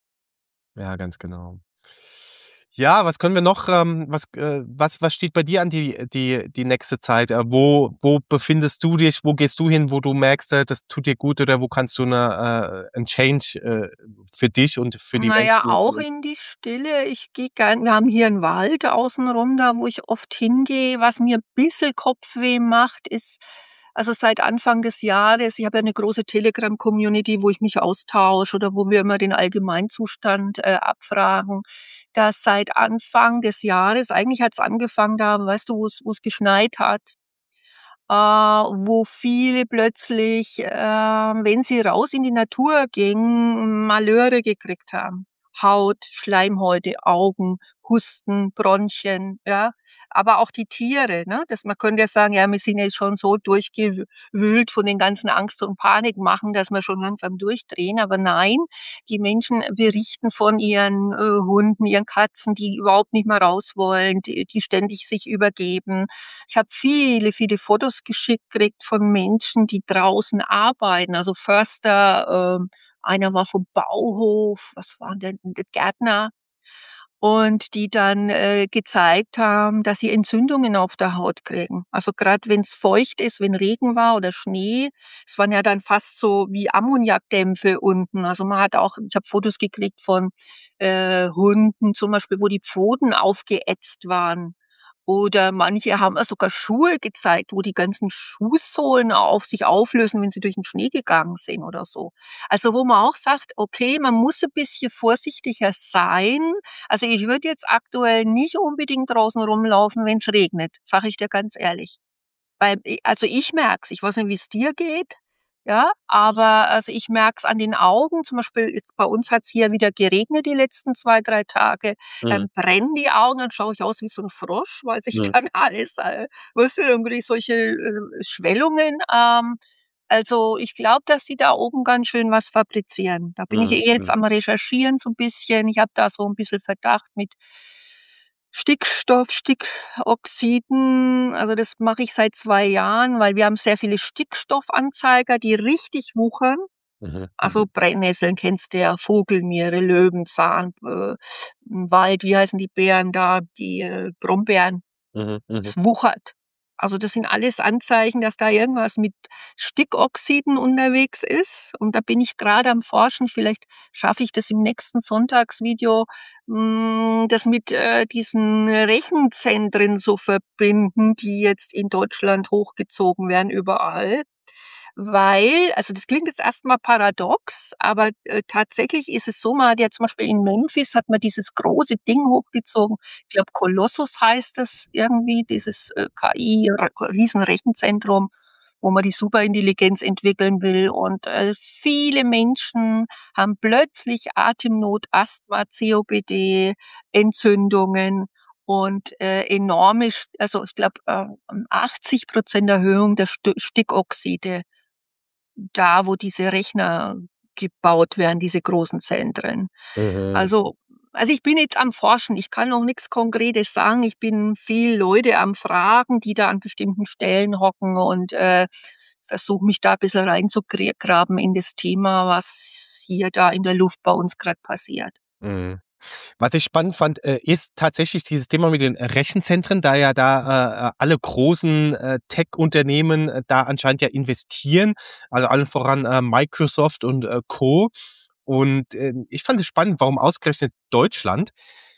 B: Ja, ganz genau. Ja, was können wir noch, ähm, was, äh, was, was steht bei dir an die, die, die nächste Zeit? Äh, wo, wo befindest du dich? Wo gehst du hin, wo du merkst, äh, das tut dir gut oder wo kannst du eine, äh, ein Change äh, für dich und für die
C: Na ja,
B: Menschen?
C: auch in die Stille. Ich gehe gern wir haben hier 'n Wald außenrum da, wo ich oft hingehe. Was mir bissel Kopfweh macht, ist also seit Anfang des Jahres ich habe ja 'ne große Telegram-Community, wo ich mich austausche oder wo wir immer den Allgemeinzustand, äh, abfragen. Dass seit Anfang des Jahres eigentlich hat's angefangen da, weißt du, wo's wo's geschneit hat, äh, wo viele plötzlich, ähm, wenn sie raus in die Natur gingen, Malöre gekriegt haben. Haut, Schleimhäute, Augen, Husten, Bronchien, ja. Aber auch die Tiere, ne? Das man könnte ja sagen, ja, wir sind jetzt schon so durchgewühlt von den ganzen Angst und Panikmachen, dass wir schon langsam durchdrehen. Aber nein, die Menschen berichten von ihren, äh, Hunden, ihren Katzen, die überhaupt nicht mehr raus wollen, die die ständig sich übergeben. Ich habe viele, viele Fotos geschickt gekriegt von Menschen, die draußen arbeiten, also Förster, ähm, einer war vom Bauhof, was war denn der Gärtner und die dann, äh, gezeigt haben, dass sie Entzündungen auf der Haut kriegen. Also grad wenn's feucht ist, wenn Regen war oder Schnee, es waren ja dann fast so wie Ammoniakdämpfe unten. Also man hat auch ich habe Fotos gekriegt von, äh, Hunden zum Beispiel, wo die Pfoten aufgeätzt waren. Oder manche haben mir sogar Schuhe gezeigt, wo die ganzen Schuhsohlen auf sich auflösen, wenn sie durch den Schnee gegangen sind oder so. Also, wo man auch sagt: „Okay, man muss ein bisschen vorsichtiger sein.“ Also, ich würde jetzt aktuell nicht unbedingt draußen rumlaufen, wenn's regnet, sage ich dir ganz ehrlich. Weil i also, ich merke es, ich weiß nicht, wie's dir geht, ja, aber also, ich merke es an den Augen. Zum Beispiel jetzt bei uns hat's hier wieder geregnet die letzten zwei drei Tage.
B: Mhm.
C: Dann brennen die Augen, dann schaue ich aus wie so 'n Frosch, weil sich
B: Mhm.
C: dann alles, äh weißt du, dann kriege ich solche, äh, Schwellungen. Ähm, also, ich glaube, dass die da oben ganz schön was fabrizieren. Da bin ich
B: Mhm.
C: eh jetzt
B: Mhm.
C: am Recherchieren so 'n bisschen. Ich habe da so 'n bisschen Verdacht mit Stickstoff, Stickoxiden, also das mache ich seit zwei Jahren, weil wir haben sehr viele Stickstoffanzeiger, die richtig wuchern.
B: Mhm.
C: Also Brennnesseln kennst du ja, Vogelmiere, Löwenzahn, äh, im Wald, wie heißen die Beeren da, die, äh, Brombeeren.
B: Mhm. Mhm.
C: Es wuchert. Also das sind alles Anzeichen, dass da irgendwas mit Stickoxiden unterwegs ist. Und da bin ich gerade am Forschen. Vielleicht schaffe ich das im nächsten Sonntagsvideo, hm, das mit, äh, diesen Rechenzentren zu verbinden, die jetzt in Deutschland hochgezogen werden überall. Weil also das klingt jetzt erst mal paradox, aber, äh, tatsächlich ist es so, man hat ja zum Beispiel in Memphis hat man dieses große Ding hochgezogen. Ich glaube, Colossus heißt das irgendwie, dieses, äh, K I R Riesenrechenzentrum, wo man die Superintelligenz entwickeln will. Und, äh, viele Menschen haben plötzlich Atemnot, Asthma, C O P D, Entzündungen und, äh, enorme st also ich glaube, äh, achtzig Prozent Erhöhung der St Stickoxide. Da, wo diese Rechner gebaut werden, diese großen Zentren.
B: Mhm.
C: Also also, ich bin jetzt am Forschen. Ich kann noch nix Konkretes sagen. Ich bin viel Leute am Fragen, die da an bestimmten Stellen hocken und, äh, versuche mich da bissel reinzugr graben in das Thema, was hier da in der Luft bei uns grad passiert.
B: Mhm. Was ich spannend fand, äh, ist tatsächlich dieses Thema mit den Rechenzentren, da ja da äh, alle großen äh, Tech-Unternehmen äh, da anscheinend ja investieren, also allen voran äh, Microsoft und äh, Co. Und äh, ich fand es spannend, warum ausgerechnet Deutschland?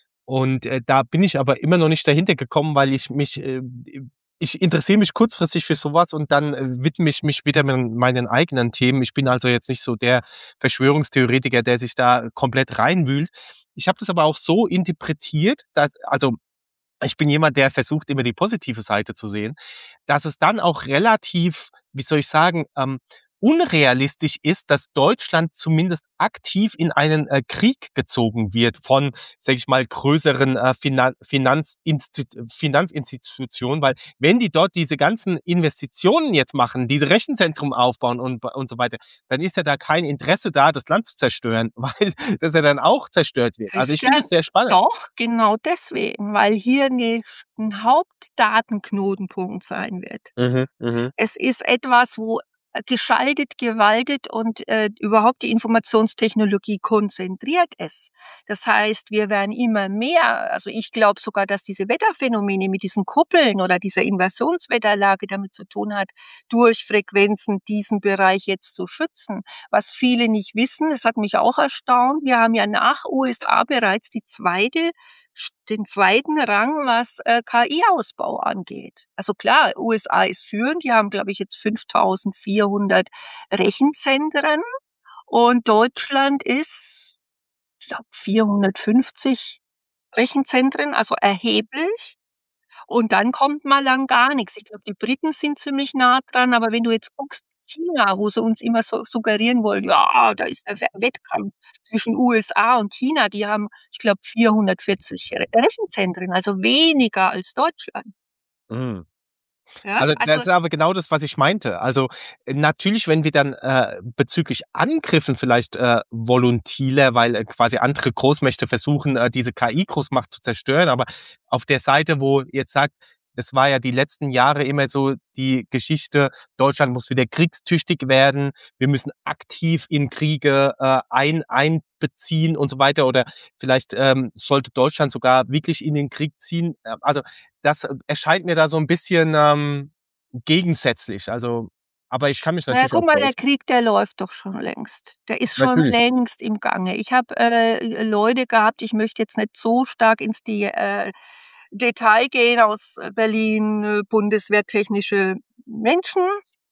B: Und äh, da bin ich aber immer noch nicht dahinter gekommen, weil ich mich, äh, ich interessiere mich kurzfristig für sowas und dann äh, widme ich mich wieder mit meinen eigenen Themen. Ich bin also jetzt nicht so der Verschwörungstheoretiker, der sich da komplett reinwühlt. Ich habe das aber auch so interpretiert, dass, also ich bin jemand, der versucht, immer die positive Seite zu sehen, dass es dann auch relativ, wie soll ich sagen, ähm, unrealistisch ist, dass Deutschland zumindest aktiv in einen äh, Krieg gezogen wird von, sage ich mal, größeren äh, Finan Finanzinsti Finanzinstitutionen, weil wenn die dort diese ganzen Investitionen jetzt machen, diese Rechenzentrum aufbauen und, und so weiter, dann ist ja da kein Interesse da, das Land zu zerstören, weil das ja dann auch zerstört wird. Also ich finde
C: Christian,
B: es sehr spannend.
C: doch, genau deswegen, weil hier 'ne 'n Hauptdatenknotenpunkt sein wird.
B: Mhm, mhm.
C: Es ist etwas, wo äh, geschaltet, gewaltet und, äh, überhaupt die Informationstechnologie konzentriert ist. Das heißt, wir werden immer mehr, also ich glaube sogar, dass diese Wetterphänomene mit diesen Kuppeln oder dieser Inversionswetterlage damit zu tun hat, durch Frequenzen diesen Bereich jetzt zu schützen. Was viele nicht wissen, das hat mich auch erstaunt, wir haben ja nach U S A bereits die zweite den zweiten Rang, was äh, K I-Ausbau angeht. Also klar, U S A ist führend, die haben, glaube ich, jetzt fünftausendvierhundert Rechenzentren und Deutschland ist, ich glaube, vierhundertfünfzig Rechenzentren, also erheblich. Und dann kommt mal lang gar nichts. Ich glaube, die Briten sind ziemlich nah dran, aber wenn du jetzt guckst, China, wo sie uns immer so suggerieren wollen, ja, da ist der We Wettkampf zwischen U S A und China, die haben, ich glaube, vierhundertvierzig Re Rechenzentren, also weniger als Deutschland.
B: Mhm.
C: Ja,
B: Also, das
C: also
B: ist aber genau das, was ich meinte. Also, äh, natürlich, wenn wir dann äh, bezüglich Angriffen vielleicht äh, volontiler, weil äh, quasi andere Großmächte versuchen, äh, diese K I-Großmacht zu zerstören, aber auf der Seite, wo ihr jetzt sagt, es war ja die letzten Jahre immer so die Geschichte, Deutschland muss wieder kriegstüchtig werden, wir müssen aktiv in Kriege äh, ein einbeziehen und so weiter oder vielleicht ähm, sollte Deutschland sogar wirklich in den Krieg ziehen. Äh, also das erscheint mir da so ein bisschen, ähm, gegensätzlich. Also aber ich kann mich
C: na ja,
B: natürlich
C: guck
B: auch
C: mal, der
B: täuschen.
C: Krieg, der läuft doch schon längst. Der ist schon
B: Natürlich.
C: längst im Gange. Ich habe, äh, Leute gehabt, ich möchte jetzt nicht so stark ins die äh, Detail gehen, aus äh, Berlin, äh, bundeswehrtechnische Menschen.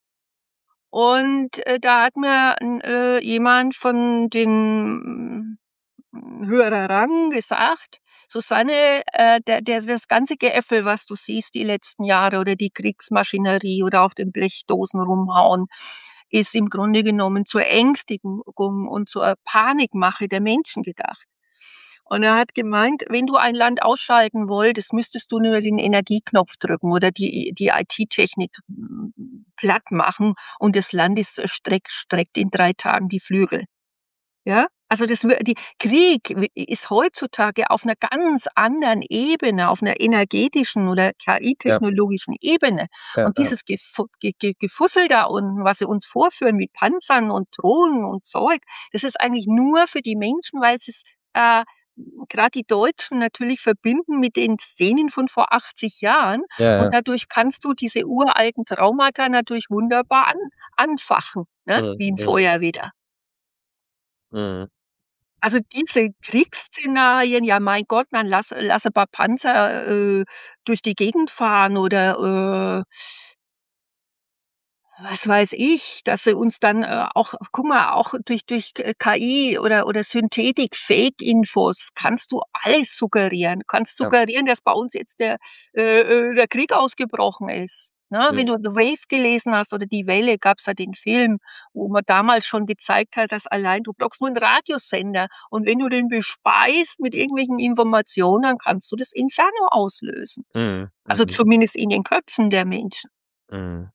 C: Und, äh, da hat mir 'n äh, jemand von den hm, höherer Rang gesagt: „Susanne, äh, der der das ganze Geäffel, was du siehst die letzten Jahre oder die Kriegsmaschinerie oder auf den Blechdosen rumhauen, ist im Grunde genommen zur Ängstigung und zur Panikmache der Menschen gedacht.“ Und er hat gemeint, wenn du ein Land ausschalten wolltest, müsstest du nur den Energieknopf drücken oder die die I T-Technik hm, platt machen und das Land ist streck streckt in drei Tagen die Flügel. Ja? Also das wür die Krieg wi ist heutzutage auf 'ner ganz anderen Ebene, auf 'ner energetischen oder K
B: Ja,
C: I-technologischen Ebene.
B: ja,
C: Und
B: ja.
C: dieses Gefu Ge Ge Gefussel da unten, was sie uns vorführen mit Panzern und Drohnen und Zeug, das ist eigentlich nur für die Menschen, weil sie's, äh, grad die Deutschen natürlich verbinden mit den Szenen von vor achtzig Jahren
B: Ja,
C: und
B: ja.
C: dadurch kannst du diese uralten Traumata natürlich wunderbar an anfachen, ne,
B: Mhm,
C: wie 'n
B: mhm,
C: Feuerwehr.
B: mhm.
C: Also, diese Kriegsszenarien, ja, mein Gott, dann lass lass ein paar Panzer, äh, durch die Gegend fahren oder, äh, was weiß ich, dass sie uns dann, äh, auch guck mal, auch durch durch K I oder oder Synthetik, Fake-Infos kannst du alles suggerieren. Du kannst
B: Ja,
C: suggerieren, dass bei uns jetzt der äh, äh, der Krieg ausgebrochen ist, ne? Wenn
B: mhm,
C: du The Wave gelesen hast oder Die Welle, gab's ja den Film, wo man damals schon gezeigt hat, dass allein du brauchst nur 'n Radiosender und wenn du den bespeist mit irgendwelchen Informationen, dann kannst du das Inferno auslösen.
B: mhm,
C: Also,
B: mhm,
C: zumindest in den Köpfen der Menschen.
B: mhm.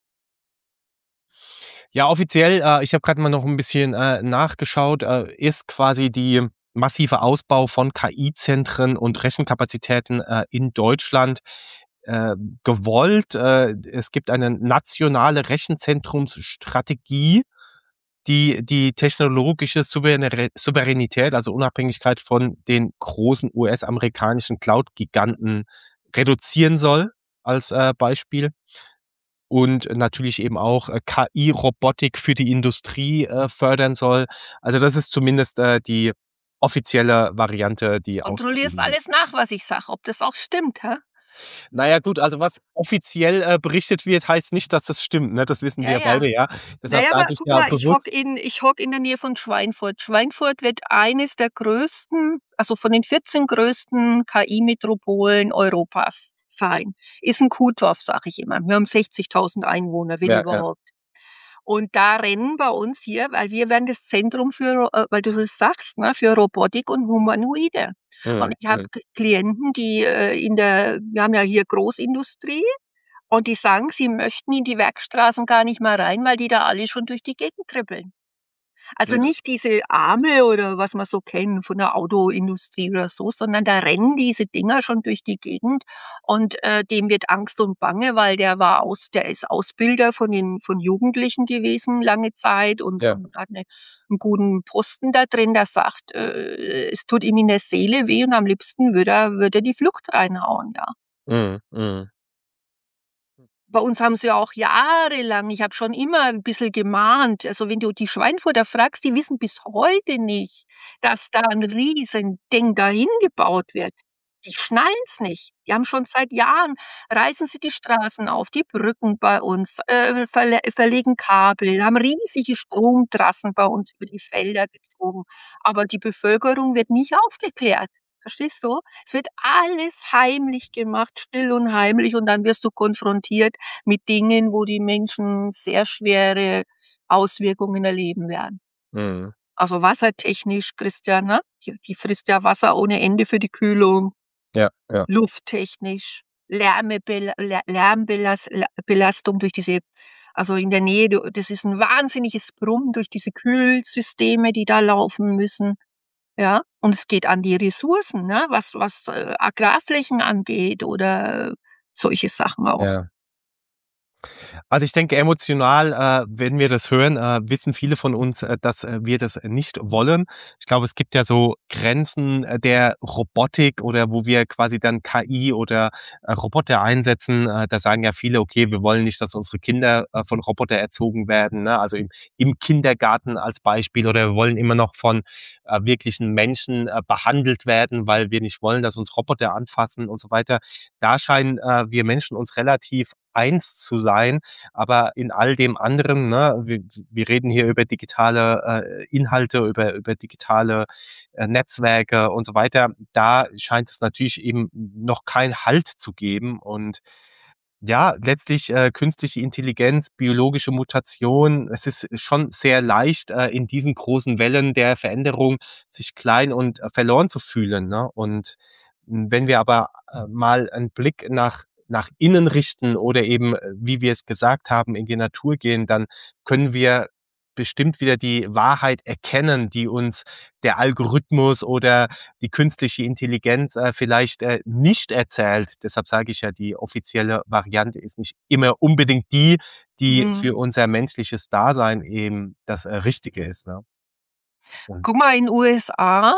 B: Ja, offiziell, äh, ich habe grad mal noch 'n bisschen, äh, nachgeschaut, äh, ist quasi die massive Ausbau von K I-Zentren und Rechenkapazitäten, äh, in Deutschland, äh, gewollt. Äh, es gibt eine nationale Rechenzentrumsstrategie. die, die technologische Souverä- Souveränität, also Unabhängigkeit von den großen U S-amerikanischen Cloud-Giganten reduzieren soll, als äh, Beispiel. Und natürlich eben auch äh, K I-Robotik für die Industrie äh, fördern soll. Also das ist zumindest äh, die offizielle Variante, die
C: Kontrollierst
B: ausgeschrieben wird.
C: alles nach, was ich sage, ob das auch stimmt, hä?
B: Naja gut, also was offiziell äh, berichtet wird, heißt nicht, dass das stimmt, ne? Das wissen
C: Ja,
B: wir
C: ja.
B: beide, ja.
C: Na
B: Deshalb
C: ja, aber
B: sage ich
C: guck
B: ja
C: mal, ich hocke
B: bewusst,
C: in ich hocke in der Nähe von Schweinfurt. Schweinfurt wird eines der größten, also von den vierzehn größten K I-Metropolen Europas sein. Ist 'n Kuhdorf, sage ich immer. Wir haben sechzigtausend Einwohner, wenn
B: ja, ja.
C: überhaupt. Und da rennen bei uns hier, weil wir werden das Zentrum für Ro äh, weil du das sagst, ne, für Robotik und Humanoide. Und
B: Mhm,
C: ich habe
B: mhm.
C: K Klienten, die, äh, in der wir haben ja hier Großindustrie und die sagen, sie möchten in die Werkstraßen gar nicht mehr rein, weil die da alle schon durch die Gegend trippeln. Also
B: Mhm.
C: nicht diese Arme oder was man so kennt von der Autoindustrie oder so, sondern da rennen diese Dinger schon durch die Gegend und, äh, dem wird Angst und Bange, weil der war aus der ist Ausbilder von den von Jugendlichen gewesen lange Zeit und
B: Ja.
C: und hat 'ne 'n guten Posten da drin. Der sagt, äh, es tut ihm in der Seele weh und am liebsten würde er würde er die Flucht reinhauen, ja.
B: Mhm, mhm.
C: Bei uns haben sie auch jahrelang ich habe schon immer 'n bisschen gemahnt. Also, wenn du die Schweinfurter fragst, die wissen bis heute nicht, dass da 'n Riesending dahin gebaut wird. Die schnallen's nicht. Die haben schon seit Jahren reißen sie die Straßen auf, die Brücken bei uns, äh, verle verlegen Kabel, haben riesige Stromtrassen bei uns über die Felder gezogen. Aber die Bevölkerung wird nicht aufgeklärt. Verstehst du? Es wird alles heimlich gemacht, still und heimlich, und dann wirst du konfrontiert mit Dingen, wo die Menschen sehr schwere Auswirkungen erleben werden.
B: Mhm.
C: Also, wassertechnisch, Christian, ne? Die die frisst ja Wasser ohne Ende für die Kühlung.
B: Ja, ja.
C: Lufttechnisch, Lärmebel Lär Lärmbelas La Belastung durch diese also, in der Nähe du das ist 'n wahnsinniges Brummen durch diese Kühlsysteme, die da laufen müssen, ja? Und es geht an die Ressourcen, ne, was was, äh, Agrarflächen angeht oder solche Sachen auch.
B: Ja. Also ich denke, emotional, äh, wenn wir das hören, äh, wissen viele von uns, äh, dass äh, wir das nicht wollen. Ich glaube, es gibt ja so Grenzen äh, der Robotik oder wo wir quasi dann K I oder äh, Roboter einsetzen. Äh, da sagen ja viele, okay, wir wollen nicht, dass unsere Kinder äh, von Roboter erzogen werden, ne? Also im, im Kindergarten als Beispiel, oder wir wollen immer noch von äh, wirklichen Menschen äh, behandelt werden, weil wir nicht wollen, dass uns Roboter anfassen und so weiter. Da scheinen äh, wir Menschen uns relativ eins zu sein. Aber in all dem anderen, ne, wir, wir reden hier über digitale äh, Inhalte, über, über digitale äh, Netzwerke und so weiter. Da scheint es natürlich eben noch keinen Halt zu geben. Und ja, letztlich äh, künstliche Intelligenz, biologische Mutation. Es ist schon sehr leicht, äh, in diesen großen Wellen der Veränderung sich klein und äh, verloren zu fühlen. Ne? Und mh, wenn wir aber äh, mal einen Blick nach nach innen richten oder eben, äh, wie wir es gesagt haben, in die Natur gehen, dann können wir bestimmt wieder die Wahrheit erkennen, die uns der Algorithmus oder die künstliche Intelligenz äh, vielleicht äh, nicht erzählt. Deshalb sage ich ja, die offizielle Variante ist nicht immer unbedingt die, die
C: Mhm.
B: für unser menschliches Dasein eben das äh, Richtige ist. Ne? Und
C: Guck mal, in U S A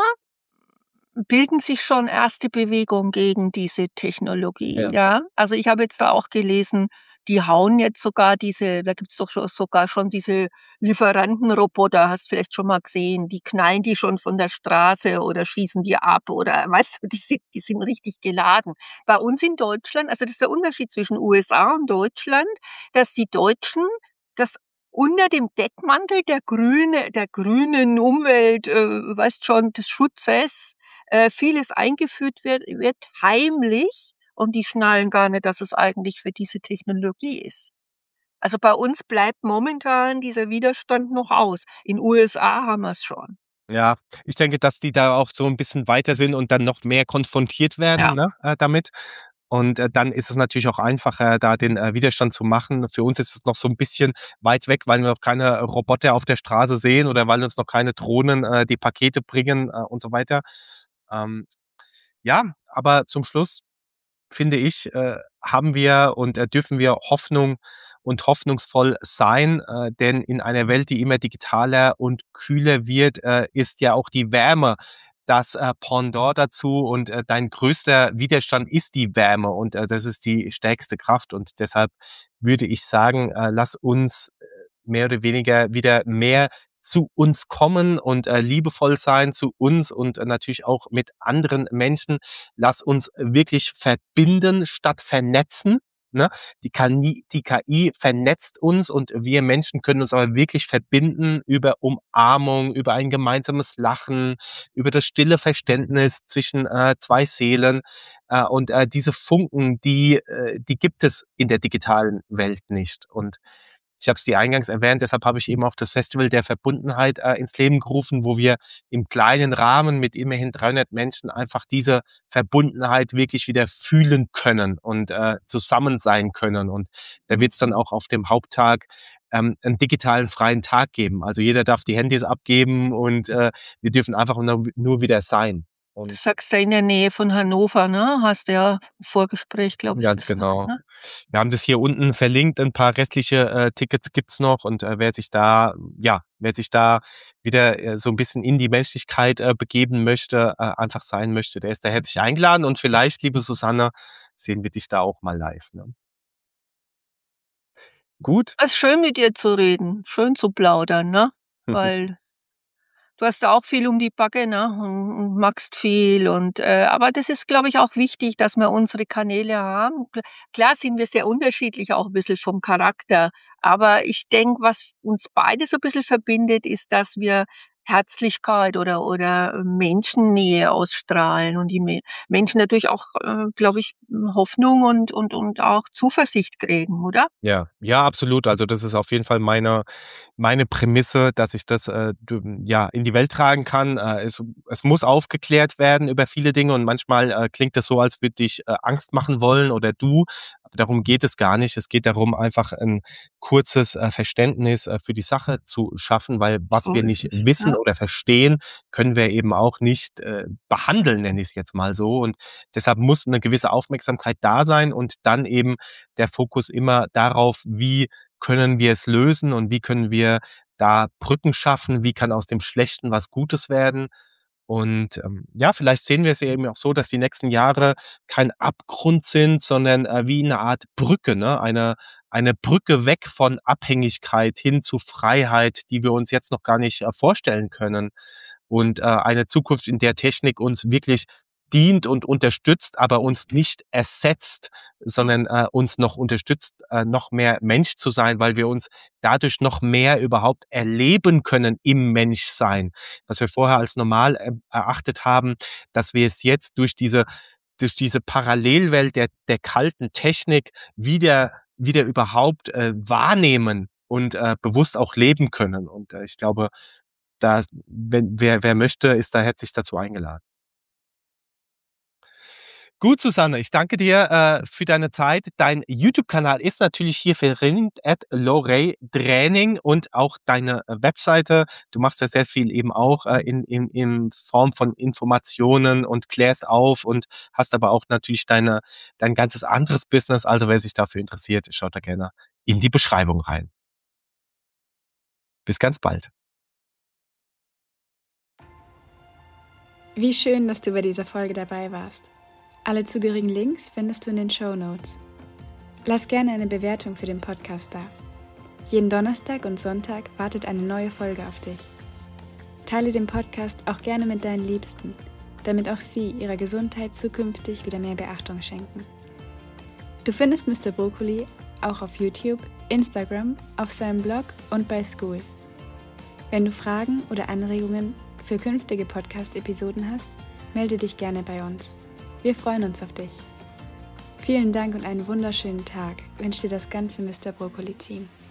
C: bilden sich schon erste Bewegungen gegen diese Technologie,
B: ja,
C: ja? Also, ich habe jetzt da auch gelesen, die hauen jetzt sogar diese da gibt's doch scho sogar schon diese Lieferantenroboter, hast vielleicht schon mal gesehen, die knallen die schon von der Straße oder schießen die ab oder weißt du, die sind die sind richtig geladen. Bei uns in Deutschland, also, das ist der Unterschied zwischen U S A und Deutschland, dass die Deutschen das unter dem Deckmantel der grüne der grünen Umwelt, äh, weißt schon, des Schutzes, äh, vieles eingeführt wird wird heimlich, und die schnallen gar nicht, dass es eigentlich für diese Technologie ist. Also, bei uns bleibt momentan dieser Widerstand noch aus. In U S A haben wir's schon.
B: ja, ich denke, dass die da auch so ein bisschen weiter sind und dann noch mehr konfrontiert werden,
C: Ja.
B: ne, äh, damit. Und äh, dann ist es natürlich auch einfacher, da den äh, Widerstand zu machen. Für uns ist es noch so ein bisschen weit weg, weil wir noch keine Roboter auf der Straße sehen oder weil uns noch keine Drohnen äh, die Pakete bringen äh, und so weiter. Ähm, ja, aber zum Schluss finde ich, äh, haben wir und äh, dürfen wir Hoffnung und hoffnungsvoll sein, äh, denn in einer Welt, die immer digitaler und kühler wird, äh, ist ja auch die Wärme das äh, Pendant dazu und äh, dein größter Widerstand ist die Wärme und äh, das ist die stärkste Kraft und deshalb würde ich sagen, äh, lass uns äh, mehr oder weniger wieder mehr zu uns kommen und äh, liebevoll sein zu uns und äh, natürlich auch mit anderen Menschen. Lass uns wirklich verbinden statt vernetzen. Ne? Die K I, die K I vernetzt uns und wir Menschen können uns aber wirklich verbinden über Umarmung, über ein gemeinsames Lachen, über das stille Verständnis zwischen äh, zwei Seelen. Äh, und äh, diese Funken, die, äh, die gibt es in der digitalen Welt nicht. Und ich habe es dir eingangs erwähnt, deshalb habe ich eben auch das Festival der Verbundenheit äh, ins Leben gerufen, wo wir im kleinen Rahmen mit immerhin dreihundert Menschen einfach diese Verbundenheit wirklich wieder fühlen können und äh, zusammen sein können. Und da wird es dann auch auf dem Haupttag ähm, einen digitalen freien Tag geben. Also jeder darf die Handys abgeben und äh, wir dürfen einfach nur, nur wieder sein.
C: Du
B: Und
C: sagst ja in der Nähe von Hannover, ne? Hast ja im Vorgespräch, glaube ich,
B: ganz
C: gesagt,
B: genau.
C: ne?
B: Wir haben das hier unten verlinkt. Ein paar restliche äh, Tickets gibt's noch und äh, wer sich da, ja, wer sich da wieder äh, so ein bisschen in die Menschlichkeit äh, begeben möchte, äh, einfach sein möchte, der ist da herzlich eingeladen und vielleicht, liebe Susanne, sehen wir dich da auch mal live. Ne? Gut.
C: Es ist schön, mit dir zu reden, schön zu plaudern, ne? Weil du hast ja auch viel um die Backe, ne, und und magst viel und, äh aber das ist, glaube ich, auch wichtig, dass wir unsere Kanäle haben. Kl Klar sind wir sehr unterschiedlich, auch 'n bisschen vom Charakter, aber ich denke, was uns beide so 'n bisschen verbindet, ist, dass wir Herzlichkeit oder oder äh, Menschennähe ausstrahlen und die Me Menschen natürlich auch, äh, glaube ich, Hoffnung und und und auch Zuversicht kriegen, oder?
B: Ja, ja, absolut. Also das ist auf jeden Fall meine meine Prämisse, dass ich das äh, du, ja in die Welt tragen kann. Äh, es, es muss aufgeklärt werden über viele Dinge und manchmal äh, klingt das so, als würde ich äh, Angst machen wollen oder du. Aber darum geht es gar nicht. Es geht darum, einfach ein kurzes äh, Verständnis äh, für die Sache zu schaffen, weil was
C: So
B: wir
C: ist
B: nicht
C: es,
B: wissen
C: ja.
B: oder verstehen, können wir eben auch nicht äh, behandeln, nenne ich es jetzt mal so. Und deshalb muss eine gewisse Aufmerksamkeit da sein und dann eben der Fokus immer darauf, wie können wir es lösen und wie können wir da Brücken schaffen, wie kann aus dem Schlechten was Gutes werden. Und ähm, ja, vielleicht sehen wir es ja eben auch so, dass die nächsten Jahre kein Abgrund sind, sondern äh, wie eine Art Brücke, ne? Eine, eine Brücke weg von Abhängigkeit hin zu Freiheit, die wir uns jetzt noch gar nicht äh, vorstellen können. Und äh, eine Zukunft, in der Technik uns wirklich dient und unterstützt, aber uns nicht ersetzt, sondern äh, uns noch unterstützt, äh, noch mehr Mensch zu sein, weil wir uns dadurch noch mehr überhaupt erleben können im Menschsein. Was wir vorher als normal äh, erachtet haben, dass wir es jetzt durch diese durch diese Parallelwelt der der kalten Technik wieder wieder überhaupt äh, wahrnehmen und äh, bewusst auch leben können. Und äh, ich glaube, da, wenn wer wer möchte, ist da herzlich dazu eingeladen. Gut, Susanne, ich danke dir äh, für deine Zeit. Dein YouTube-Kanal ist natürlich hier verlinkt, at Lorey Training und auch deine äh, Webseite. Du machst ja sehr viel eben auch äh, in, in, in Form von Informationen und klärst auf und hast aber auch natürlich deine, dein ganzes anderes Business. Also wer sich dafür interessiert, schaut da gerne in die Beschreibung rein. Bis ganz bald.
A: Wie schön, dass du bei dieser Folge dabei warst. Alle zugehörigen Links findest du in den Shownotes. Lass gerne eine Bewertung für den Podcast da. Jeden Donnerstag und Sonntag wartet eine neue Folge auf dich. Teile den Podcast auch gerne mit deinen Liebsten, damit auch sie ihrer Gesundheit zukünftig wieder mehr Beachtung schenken. Du findest Mister Brokkoli auch auf YouTube, Instagram, auf seinem Blog und bei School. Wenn du Fragen oder Anregungen für künftige Podcast-Episoden hast, melde dich gerne bei uns. Wir freuen uns auf dich. Vielen Dank und einen wunderschönen Tag wünscht dir das ganze Mister Brokkoli-Team.